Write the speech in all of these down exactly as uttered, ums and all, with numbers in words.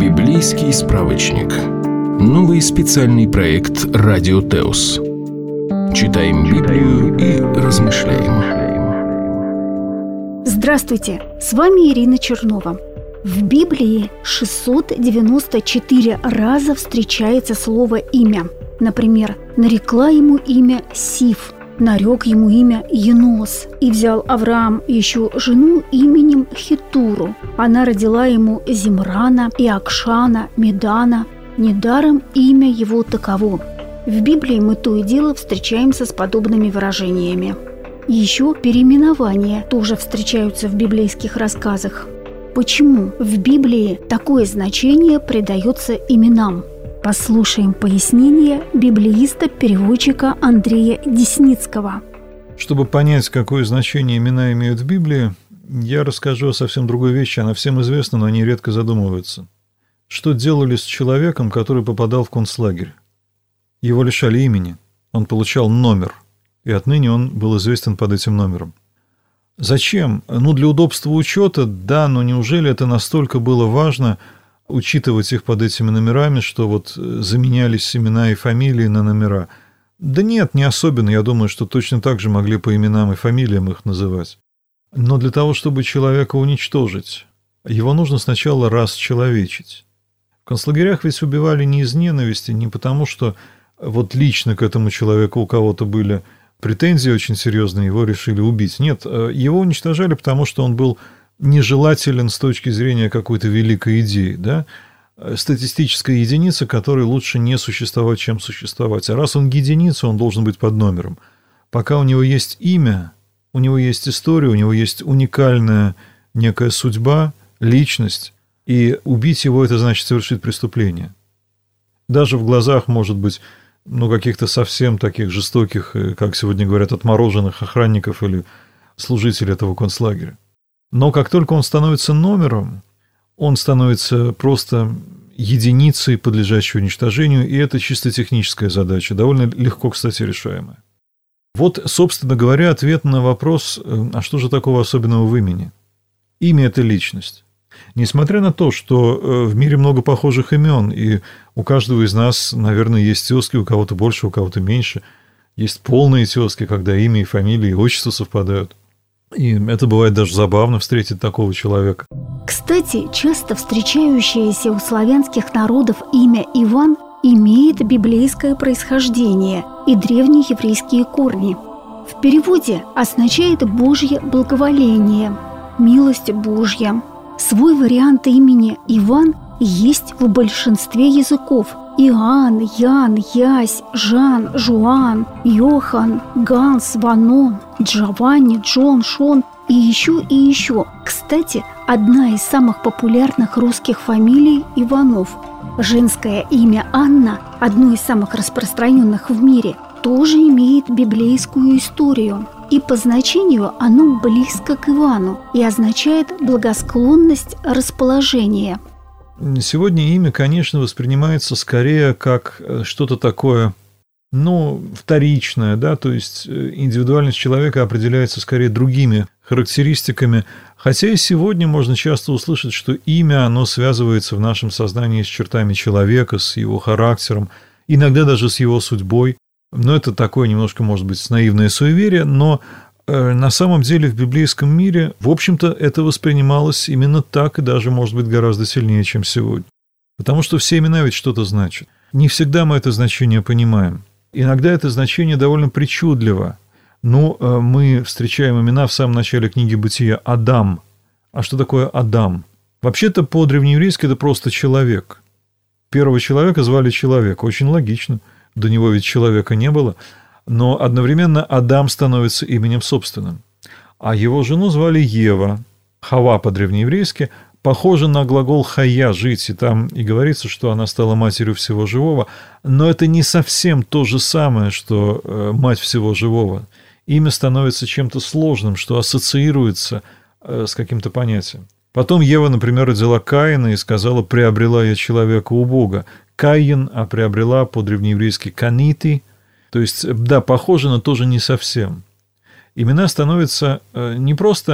Библейский справочник. Новый специальный проект «Радио Теос». Читаем Библию и размышляем. Здравствуйте, с вами Ирина Чернова. В Библии шестьсот девяносто четыре раза встречается слово «имя». Например, нарекла ему имя Сиф, нарек ему имя Енос, и взял Авраам еще жену именем Хетуру. Она родила ему Зимрана, Иокшана, Медана. Недаром имя его таково. В Библии мы то и дело встречаемся с подобными выражениями. Еще переименования тоже встречаются в библейских рассказах. Почему в Библии такое значение придается именам? Послушаем пояснение библеиста-переводчика Андрея Десницкого. Чтобы понять, какое значение имена имеют в Библии, я расскажу о совсем другой вещи. Она всем известна, но они редко задумываются. Что делали с человеком, который попадал в концлагерь? Его лишали имени, он получал номер, и отныне он был известен под этим номером. Зачем? Ну, для удобства учета, да, но неужели это настолько было важно учитывать их под этими номерами, что вот заменялись имена и фамилии на номера? Да нет, не особенно. Я думаю, что точно так же могли по именам и фамилиям их называть. Но для того, чтобы человека уничтожить, его нужно сначала расчеловечить. В концлагерях ведь убивали не из ненависти, не потому, что вот лично к этому человеку у кого-то были претензии очень серьезные, его решили убить. Нет, его уничтожали, потому что он был нежелателен с точки зрения какой-то великой идеи, да? Статистическая единица, которой лучше не существовать, чем существовать. А раз он единица, он должен быть под номером. Пока у него есть имя, у него есть история, у него есть уникальная некая судьба, личность, и убить его – это значит совершить преступление. Даже в глазах, может быть, ну, каких-то совсем таких жестоких, как сегодня говорят, отмороженных охранников или служителей этого концлагеря. Но как только он становится номером, он становится просто единицей, подлежащей уничтожению, и это чисто техническая задача, довольно легко, кстати, решаемая. Вот, собственно говоря, ответ на вопрос, а что же такого особенного в имени? Имя – это личность. Несмотря на то, что в мире много похожих имен, и у каждого из нас, наверное, есть тезки, у кого-то больше, у кого-то меньше, есть полные тезки, когда имя и фамилия, и отчество совпадают. И это бывает даже забавно встретить такого человека. Кстати, часто встречающееся у славянских народов имя Иван имеет библейское происхождение и древнееврейские корни. В переводе означает «Божье благоволение», «милость Божья». Свой вариант имени Иван есть в большинстве языков. Иоанн, Ян, Ясь, Жан, Жуан, Йохан, Ганс, Вано, Джованни, Джон, Шон и еще и еще. Кстати, одна из самых популярных русских фамилий – Иванов. Женское имя Анна, одно из самых распространенных в мире, тоже имеет библейскую историю. И по значению оно близко к Ивану и означает благосклонность, расположение. Сегодня имя, конечно, воспринимается скорее как что-то такое, ну, вторичное, да, то есть индивидуальность человека определяется скорее другими характеристиками, хотя и сегодня можно часто услышать, что имя, оно связывается в нашем сознании с чертами человека, с его характером, иногда даже с его судьбой. Но это такое немножко, может быть, наивное суеверие, но э, на самом деле в библейском мире, в общем-то, это воспринималось именно так и даже, может быть, гораздо сильнее, чем сегодня. Потому что все имена ведь что-то значат. Не всегда мы это значение понимаем. Иногда это значение довольно причудливо. Ну, э, мы встречаем имена в самом начале книги «Бытия» Адам. А что такое Адам? Вообще-то по-древнееврейски это просто человек. Первого человека звали человек. Очень логично. До него ведь человека не было, но одновременно Адам становится именем собственным. А его жену звали Ева, Хава по-древнееврейски, похоже на глагол «хая» – «жить», и там и говорится, что она стала матерью всего живого, но это не совсем то же самое, что мать всего живого. Имя становится чем-то сложным, что ассоциируется с каким-то понятием. Потом Ева, например, родила Каина и сказала: «Приобрела я человека у Бога». Каин, а приобрела по-древнееврейски «канити». То есть, да, похоже, но тоже не совсем. Имена становятся не просто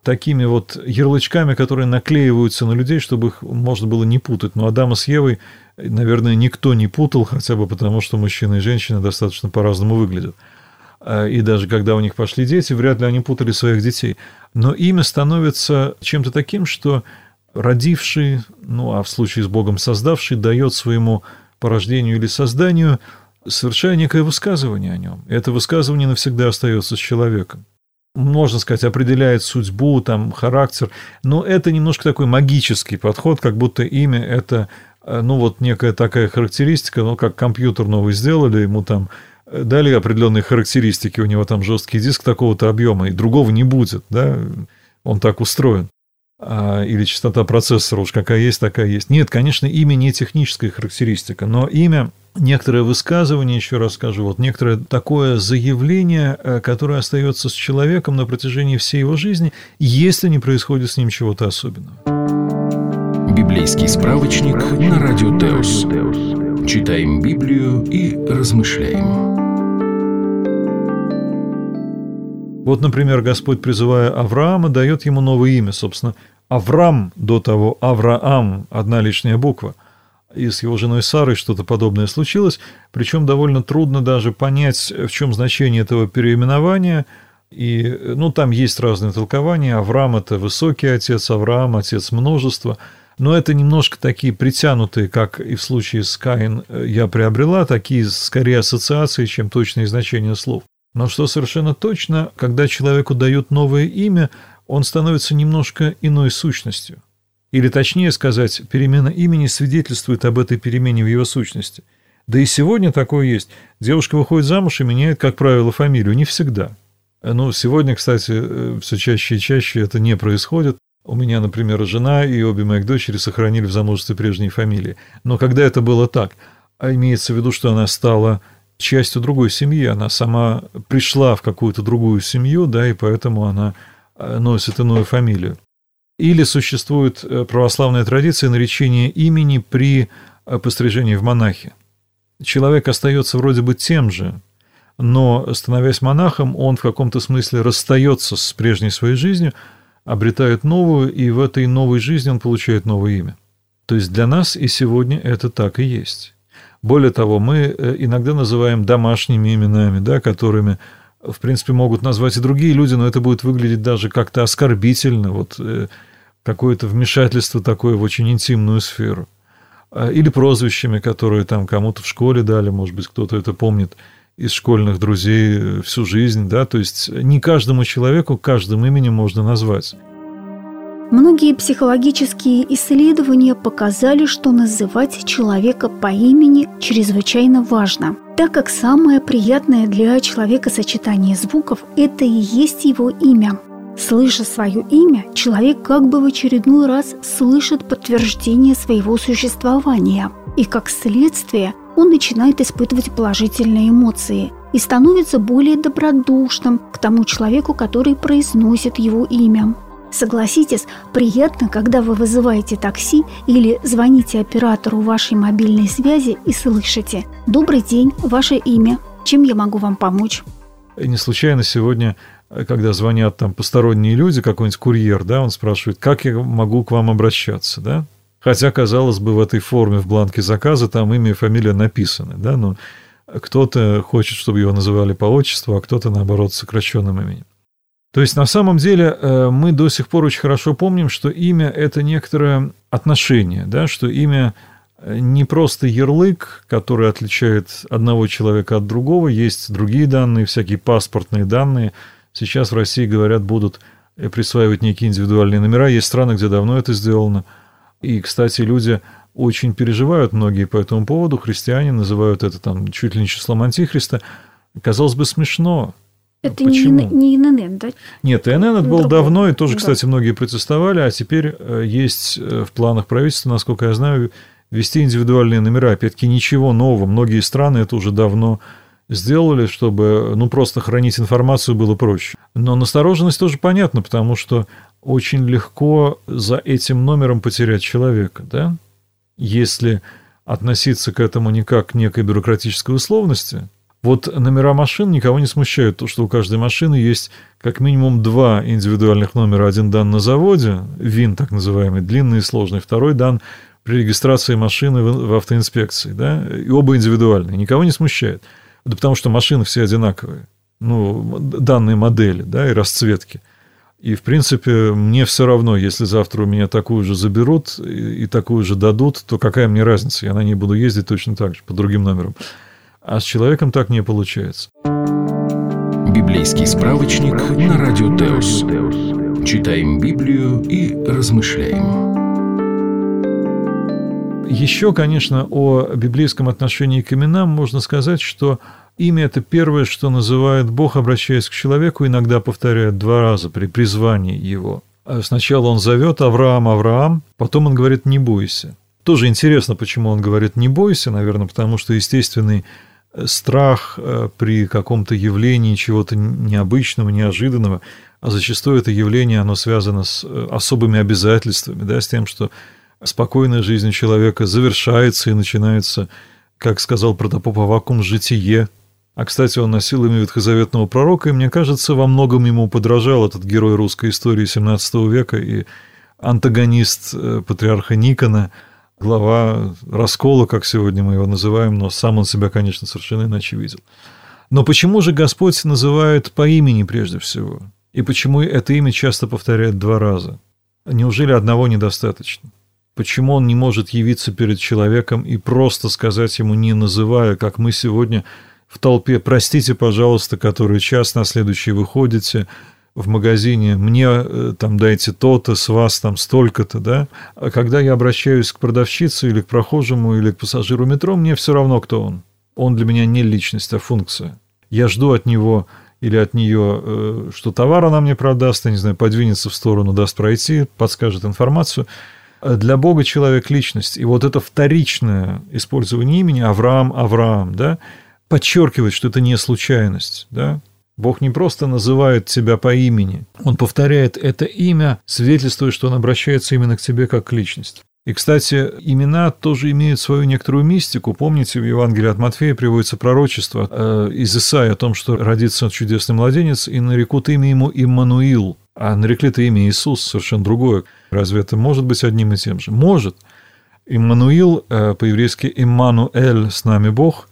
такими вот ярлычками, которые наклеиваются на людей, чтобы их можно было не путать. Но Адама с Евой, наверное, никто не путал, хотя бы потому, что мужчина и женщина достаточно по-разному выглядят. И даже когда у них пошли дети, вряд ли они путали своих детей. Но имя становится чем-то таким, что родивший, ну а в случае с Богом создавший, дает своему порождению или созданию, совершая некое высказывание о нем. И это высказывание навсегда остается с человеком. Можно сказать, определяет судьбу, там, характер, но это немножко такой магический подход, как будто имя – это, ну, вот некая такая характеристика, ну, как компьютер новый сделали, ему там дали определенные характеристики, у него там жесткий диск такого-то объема, и другого не будет, да, он так устроен. Или частота процессора уж какая есть, такая есть. Нет, конечно, имя не техническая характеристика, но имя – некоторое высказывание, еще раз скажу, вот некоторое такое заявление, которое остается с человеком на протяжении всей его жизни, если не происходит с ним чего-то особенного. Библейский справочник на Радио Теос. Читаем Библию и размышляем. Вот, например, Господь, призывая Авраама, дает ему новое имя, собственно. Авраам, до того Авраам, одна лишняя буква. И с его женой Сарой что-то подобное случилось, причем довольно трудно даже понять, в чем значение этого переименования. И, ну, там есть разные толкования. Авраам – это высокий отец, Авраам – отец множества. Но это немножко такие притянутые, как и в случае с Каин я приобрела, такие скорее ассоциации, чем точные значения слов. Но что совершенно точно, когда человеку дают новое имя, он становится немножко иной сущностью. Или точнее сказать, перемена имени свидетельствует об этой перемене в его сущности. Да и сегодня такое есть. Девушка выходит замуж и меняет, как правило, фамилию. Не всегда. Ну, сегодня, кстати, все чаще и чаще это не происходит. У меня, например, жена и обе моих дочери сохранили в замужестве прежние фамилии. Но когда это было так, а имеется в виду, что она стала частью другой семьи, она сама пришла в какую-то другую семью, да, и поэтому она носит иную фамилию. Или существует православная традиция наречения имени при пострижении в монахи. Человек остается вроде бы тем же, но, становясь монахом, он в каком-то смысле расстается с прежней своей жизнью, обретает новую, и в этой новой жизни он получает новое имя. То есть для нас и сегодня это так и есть. Более того, мы иногда называем домашними именами, да, которыми, в принципе, могут назвать и другие люди, но это будет выглядеть даже как-то оскорбительно, вот какое-то вмешательство такое в очень интимную сферу. Или прозвищами, которые там кому-то в школе дали, может быть, кто-то это помнит из школьных друзей всю жизнь, да, то есть не каждому человеку каждым именем можно назвать. Многие психологические исследования показали, что называть человека по имени чрезвычайно важно, так как самое приятное для человека сочетание звуков – это и есть его имя. Слыша свое имя, человек как бы в очередной раз слышит подтверждение своего существования, и как следствие он начинает испытывать положительные эмоции и становится более добродушным к тому человеку, который произносит его имя. Согласитесь, приятно, когда вы вызываете такси или звоните оператору вашей мобильной связи и слышите: «Добрый день, ваше имя, чем я могу вам помочь?» И не случайно сегодня, когда звонят там посторонние люди, какой-нибудь курьер, да, он спрашивает: «Как я могу к вам обращаться?» да? Хотя, казалось бы, в этой форме, в бланке заказа, там имя и фамилия написаны, да, но кто-то хочет, чтобы его называли по отчеству, а кто-то, наоборот, с сокращенным именем. То есть, на самом деле, мы до сих пор очень хорошо помним, что имя – это некоторое отношение, да, что имя не просто ярлык, который отличает одного человека от другого, есть другие данные, всякие паспортные данные. Сейчас в России, говорят, будут присваивать некие индивидуальные номера, есть страны, где давно это сделано. И, кстати, люди очень переживают, многие по этому поводу, христиане называют это там чуть ли не числом антихриста. Казалось бы, смешно. Это Почему? не, не эн эн эн, да? Нет, эн эн эн это было давно, и тоже, да. Кстати, многие протестовали, а теперь есть в планах правительства, насколько я знаю, ввести индивидуальные номера. Опять-таки, ничего нового. Многие страны это уже давно сделали, чтобы, ну, просто хранить информацию было проще. Но настороженность тоже понятна, потому что очень легко за этим номером потерять человека, да? Если относиться к этому не как к некой бюрократической условности, Вот номера машин никого не смущает то, что у каждой машины есть как минимум два индивидуальных номера. Один дан на заводе, ВИН так называемый, длинный и сложный. Второй дан при регистрации машины в автоинспекции. Да? И оба индивидуальные. Никого не смущает. Да потому что машины все одинаковые. Ну, данные модели, да, и расцветки. И, в принципе, мне все равно, если завтра у меня такую же заберут и такую же дадут, то какая мне разница? Я на ней буду ездить точно так же, по другим номерам. А с человеком так не получается. Библейский справочник на радио Теос. Читаем Библию и размышляем. Еще, конечно, о библейском отношении к именам можно сказать, что имя – это первое, что называет Бог, обращаясь к человеку, иногда повторяет два раза при призвании его. Сначала он зовет Авраам, Авраам, потом он говорит «не бойся». Тоже интересно, почему он говорит «не бойся», наверное, потому что естественный страх при каком-то явлении чего-то необычного, неожиданного, а зачастую это явление, оно связано с особыми обязательствами, да, с тем, что спокойная жизнь человека завершается и начинается, как сказал протопоп Аввакум, житие. А, кстати, он носил имя ветхозаветного пророка, и, мне кажется, во многом ему подражал этот герой русской истории семнадцатого века и антагонист патриарха Никона, глава раскола, как сегодня мы его называем, но сам он себя, конечно, совершенно иначе видел. Но почему же Господь называет по имени прежде всего? И почему это имя часто повторяет два раза? Неужели одного недостаточно? Почему он не может явиться перед человеком и просто сказать ему, не называя, как мы сегодня в толпе, простите, пожалуйста, который час на следующий выходите в магазине, мне там дайте то-то, с вас там столько-то, да? А когда я обращаюсь к продавщице или к прохожему, или к пассажиру метро, мне все равно, кто он. Он для меня не личность, а функция. Я жду от него или от нее, что товар она мне продаст, я не знаю, подвинется в сторону, даст пройти, подскажет информацию. Для Бога человек – личность. И вот это вторичное использование имени Авраам, Авраам, да, подчеркивает, что это не случайность. Да? Бог не просто называет тебя по имени, Он повторяет это имя, свидетельствуя, что Он обращается именно к тебе как к личности. И, кстати, имена тоже имеют свою некоторую мистику. Помните, в Евангелии от Матфея приводится пророчество из Исаии о том, что родится чудесный младенец, и нарекут имя ему Иммануил. А нарекли-то имя Иисус, совершенно другое. Разве это может быть одним и тем же? Может. Иммануил, по-еврейски Иммануэль, с нами Бог,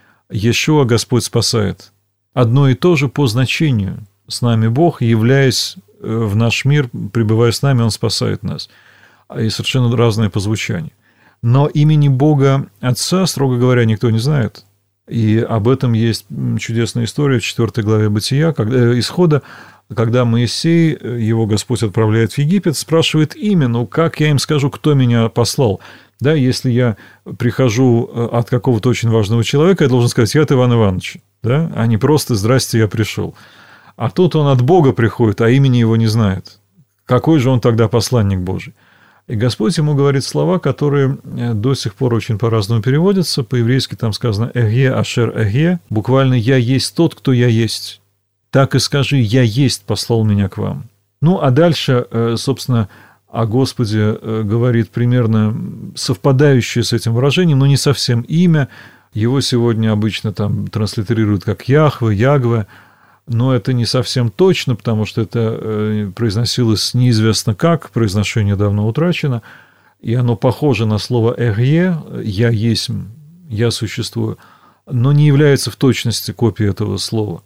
Иешуа Господь спасает. Одно и то же по значению. С нами Бог, являясь в наш мир, пребывая с нами, Он спасает нас. И совершенно разное по звучанию. Но имени Бога Отца, строго говоря, никто не знает. И об этом есть чудесная история в четвёртой главе Бытия, когда, Исхода, когда Моисей, его Господь отправляет в Египет, спрашивает имя, ну как я им скажу, кто меня послал? Да, если я прихожу от какого-то очень важного человека, я должен сказать, я от Ивана Ивановича, да, а не просто «здрасте, я пришел». А тут он от Бога приходит, а имени его не знает. Какой же он тогда посланник Божий? И Господь ему говорит слова, которые до сих пор очень по-разному переводятся. По-еврейски там сказано «Эге ашер эге», буквально «я есть тот, кто я есть». Так и скажи, я есть послал меня к вам. Ну, а дальше, собственно, о Господе говорит примерно совпадающее с этим выражением, но не совсем имя. Его сегодня обычно там транслитерируют как Яхве, Ягве, но это не совсем точно, потому что это произносилось неизвестно как, произношение давно утрачено, и оно похоже на слово «эгье», «я есть», «я существую», но не является в точности копией этого слова.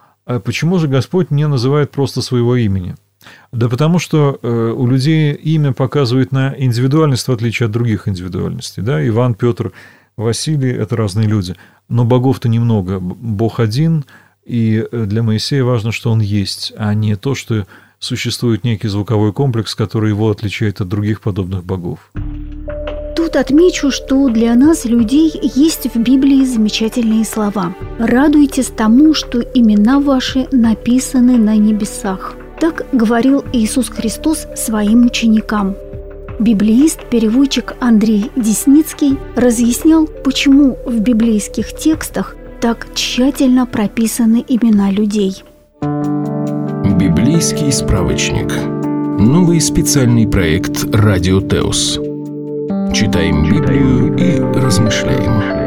А почему же Господь не называет просто своего имени? Да потому что у людей имя показывает на индивидуальность, в отличие от других индивидуальностей. Да? Иван, Петр, Василий – это разные люди. Но богов-то немного. Бог один, и для Моисея важно, что он есть, а не то, что существует некий звуковой комплекс, который его отличает от других подобных богов. Тут отмечу, что для нас, людей, есть в Библии замечательные слова. «Радуйтесь тому, что имена ваши написаны на небесах». Так говорил Иисус Христос своим ученикам. Библеист-переводчик Андрей Десницкий разъяснял, почему в библейских текстах так тщательно прописаны имена людей. Библейский справочник. Новый специальный проект «Радио Теос». Читаем Библию и размышляем.